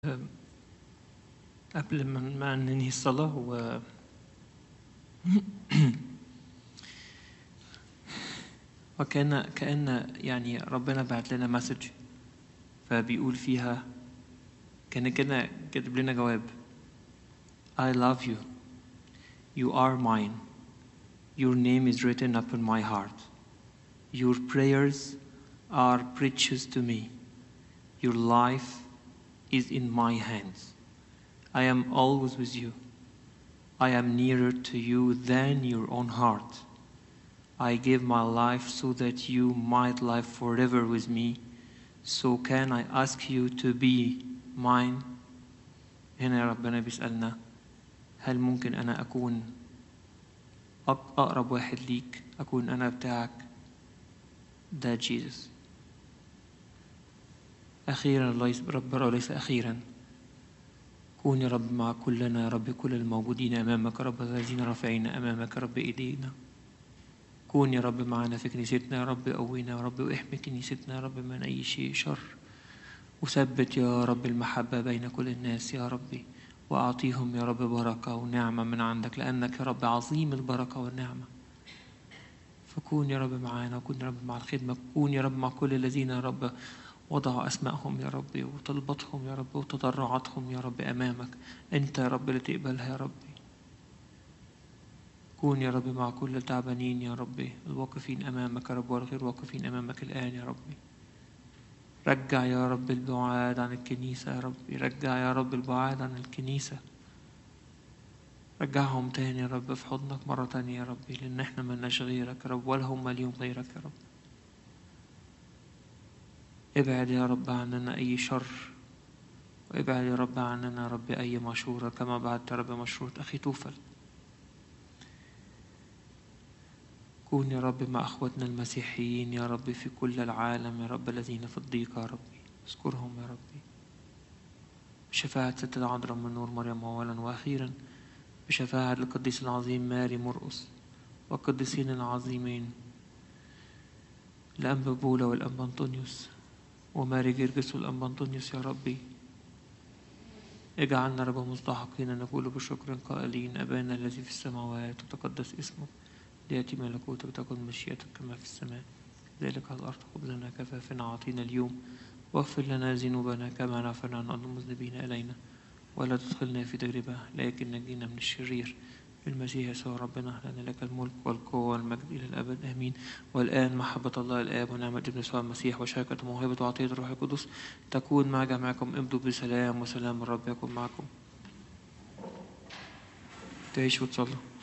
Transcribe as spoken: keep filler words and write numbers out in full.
قبل ما ما ننهي الصلاة و وكان كأن يعني ربنا بعت لنا مسج، فبيقول فيها كان كده كاتب لنا جواب: I love you. You are mine. Your name is written upon my heart. Your prayers are precious to me. Your life is in my hands. I am always with you. I am nearer to you than your own heart. I give my life so that you might live forever with me. So can I ask you to be mine? هنا ربنا بيسألنا: هل ممكن أنا أكون أقرب واحد ليك، أكون أنا بتاعك؟ ده جيسوس. أخيرا ليس رب وليس أخيرا، كون يا رب مع كلنا يا رب، كل الموجودين أمامك يا رب، الذين رافعين أمامك يا رب إيدينا. كون يا رب معنا في كنيستنا يا رب، قوينا يا رب، واحمي كنيستنا يا رب من أي شيء شر، وثبت يا رب المحبة بين كل الناس يا ربي، وأعطيهم يا رب بركة ونعمة من عندك، لأنك يا رب عظيم البركة والنعمة. فكون يا رب معنا، وكون يا رب مع الخدمة، كون يا رب مع كل الذين يا رب وضعوا أسمائهم يا رب، وطلباتهم يا رب، وتضرعاتهم يا رب أمامك. أنت يا رب اللي تقبلها يا ربي. كون يا رب مع كل التعبانين يا ربي، الواقفين أمامك يا رب والغير واقفين أمامك الآن يا ربي. رجع يا رب البعاد عن الكنيسة يا ربي، رجع يا رب البعاد عن الكنيسة، رجعهم تاني يا رب في حضنك مرة تانية يا ربي، لأن احنا ملناش غيرك يا رب، ولا هم ماليهم غيرك يا رب. ابعد يا رب عننا أي شر، وابعد يا رب عننا يا رب أي مشورة، كما بعدت يا رب مشورة أخي توفل. كون يا رب مع أخوتنا المسيحيين يا رب في كل العالم يا رب، الذين في الضيق يا ربي، اذكرهم يا ربي بشفاعة ست العذراء من نور مريم أولا، وأخيرا بشفاعة القديس العظيم ماري مرقس، والقديسين العظيمين الأنبا بولا والأنبا أنطونيوس وماري جرجس والأنبا أنطونيوس يا ربي. اجعلنا رب مستحقين نقول بشكر قائلين: أبانا الذي في السماوات، وتقدس اسمك، ليأتي ملكوتك، تكن مشيئتك كما في السماء ذلك على الأرض. خبزنا كفافنا أعطينا اليوم، واغفر لنا ذنوبنا كما نغفر عن المذنبين إلينا، ولا تدخلنا في تجربة لكن نجينا من الشرير. بالمسيح يسوع ربنا، لنا لك الملك والقوة والمجد إلى الأبد آمين. والآن محبة الله الآب ونعمة ابن يسوع المسيح وشركة موهبة وعطية الروح القدس تكون مع جميعكم. امضوا بسلام، وسلام الرب يكون معكم. تعيشوا وتصلوا.